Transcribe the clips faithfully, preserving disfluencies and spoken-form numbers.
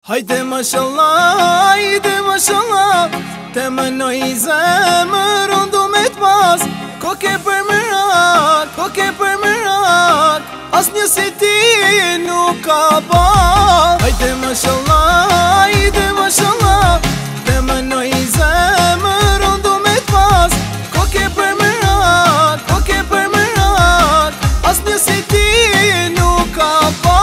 Hajde mashallah, hajde mashallah, te mënoj i zemër, unë du me t'pas koke për mërak, koke për mërak, as një si ti nuk ka pa. Hajde mashallah, hajde mashallah, te mënoj i zemër, unë du me t'pas koke për mërak, koke për mërak, as një si ti nuk ka pa.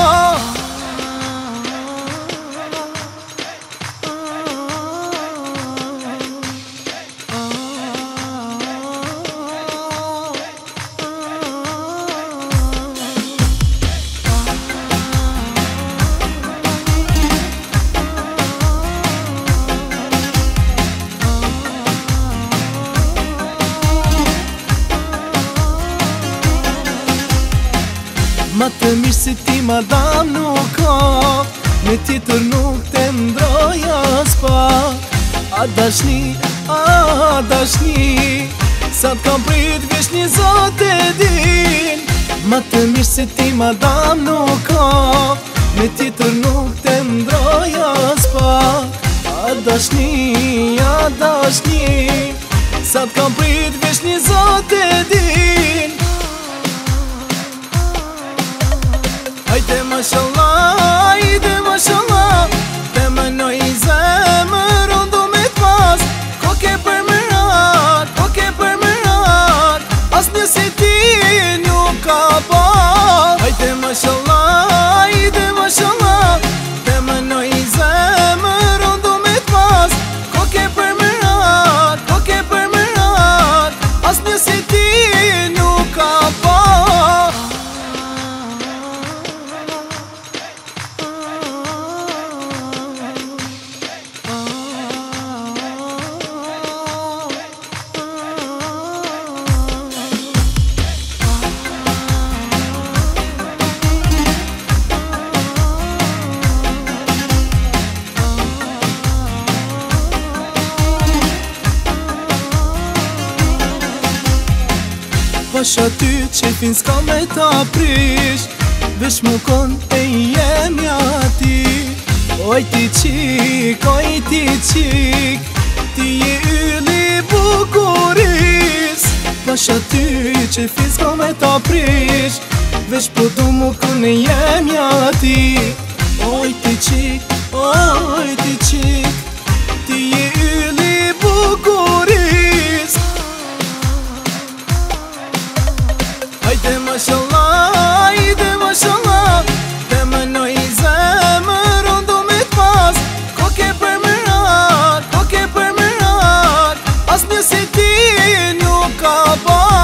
Ma të mirë si ti madam nuk ka, me tjetër nuk të ndroj as pak. A dashni, a dashni, sa t'kam prit vesh një zot e din. Ma të mirë si ti madam nuk ka, me tjetër nuk të ndroj as pak. A dashni, a dashni, sa t'kam prit vesh një zot e din. Hajde mashallah, hajde mashallah, te mënoj i zemër, unë du me t'pas koke për mërak, koke për mërak, as një si ti nuk ka pa. Hajde mashallah, hajde mashallah, te mënoj i zemër, unë du me t'pas koke për mërak, koke për mërak, as një si ti nuk ka pa. Pash aty qefin s'ka me ta prish, vesh mu kon e jemi ati. Oj ti qik, oj ti qik, ti je yli bukuris. Pash aty qefin s'ka me ta prish, vesh po du mu kon e jemi ati. Oj ti qik, oj ti qik, ti je yli bukuris. Hajde mashallah, hajde mashallah, te mënoj i zemër, unë du me t'pas koke për mërak, koke për mërak, as një si ti nuk ka pa.